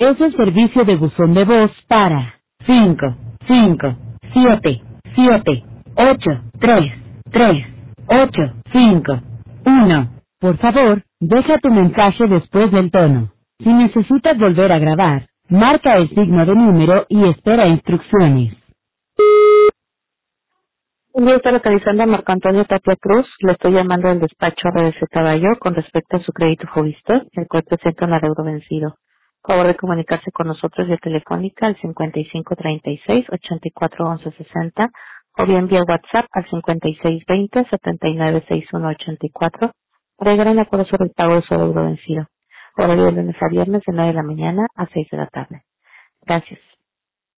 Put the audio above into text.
Es el servicio de buzón de voz para 5, 5, 7, 7, 8, 3, 3, 8, 5, 1. Por favor, deja tu mensaje después del tono. Si necesitas volver a grabar, marca el signo de número y espera instrucciones. Yo estoy localizando a Marco Antonio Tapia Cruz. Le estoy llamando del despacho RDC Caballo con respecto a su crédito Fovistor, el cual presenta un adeudo vencido. Por favor de comunicarse con nosotros vía telefónica al 5536-841160 o bien vía WhatsApp al 5620-796184 para llegar a un acuerdo sobre el pago de su adeudo vencido. Horario de lunes a viernes de 9 de la mañana a 6 de la tarde. Gracias.